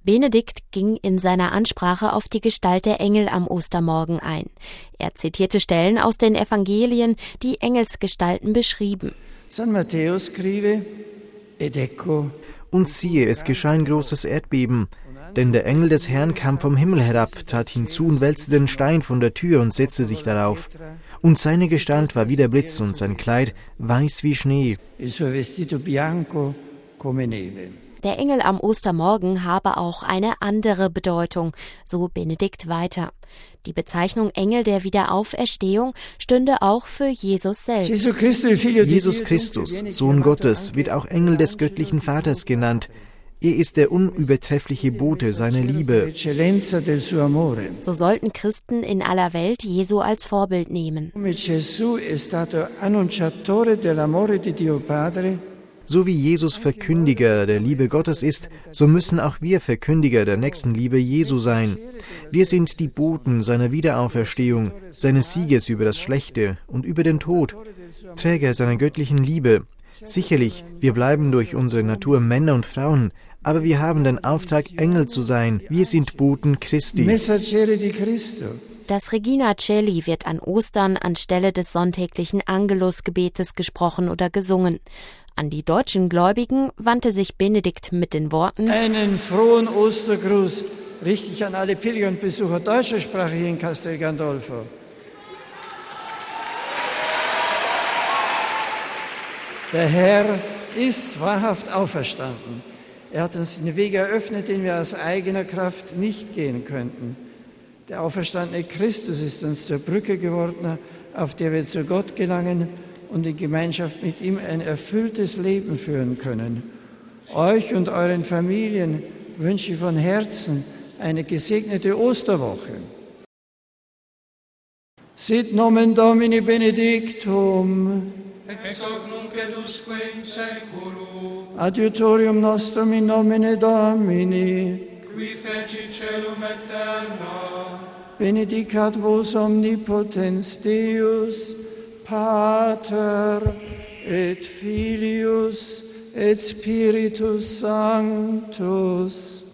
Benedikt ging in seiner Ansprache auf die Gestalt der Engel am Ostermorgen ein. Er zitierte Stellen aus den Evangelien, die Engelsgestalten beschrieben. San Matteo scrive, ed ecco. Und siehe, es geschah ein großes Erdbeben, denn der Engel des Herrn kam vom Himmel herab, trat hinzu und wälzte den Stein von der Tür und setzte sich darauf. Und seine Gestalt war wie der Blitz und sein Kleid weiß wie Schnee. Il suo vestito bianco come neve. Der Engel am Ostermorgen habe auch eine andere Bedeutung, so Benedikt weiter. Die Bezeichnung Engel der Wiederauferstehung stünde auch für Jesus selbst. Jesus Christus, Sohn Gottes, wird auch Engel des göttlichen Vaters genannt. Er ist der unübertreffliche Bote seiner Liebe. So sollten Christen in aller Welt Jesu als Vorbild nehmen. So wie Jesus Verkündiger der Liebe Gottes ist, so müssen auch wir Verkündiger der Nächstenliebe Jesu sein. Wir sind die Boten seiner Wiederauferstehung, seines Sieges über das Schlechte und über den Tod, Träger seiner göttlichen Liebe. Sicherlich, wir bleiben durch unsere Natur Männer und Frauen, aber wir haben den Auftrag, Engel zu sein. Wir sind Boten Christi. Das Regina Coeli wird an Ostern anstelle des sonntäglichen Angelusgebetes gesprochen oder gesungen. An die deutschen Gläubigen wandte sich Benedikt mit den Worten: Einen frohen Ostergruß richte ich an alle Pilger und Besucher deutscher Sprache hier in Castel Gandolfo. Der Herr ist wahrhaft auferstanden. Er hat uns den Weg eröffnet, den wir aus eigener Kraft nicht gehen könnten. Der auferstandene Christus ist uns zur Brücke geworden, auf der wir zu Gott gelangen und in Gemeinschaft mit ihm ein erfülltes Leben führen können. Euch und euren Familien wünsche ich von Herzen eine gesegnete Osterwoche. Sit nomen Domini benedictum. Ex hoc nunc et usque in saeculum. Adiutorium nostrum in nomine Domini. Qui feci celum et terra. Benedicat vos omnipotens Deus, Pater et Filius et Spiritus Sanctus.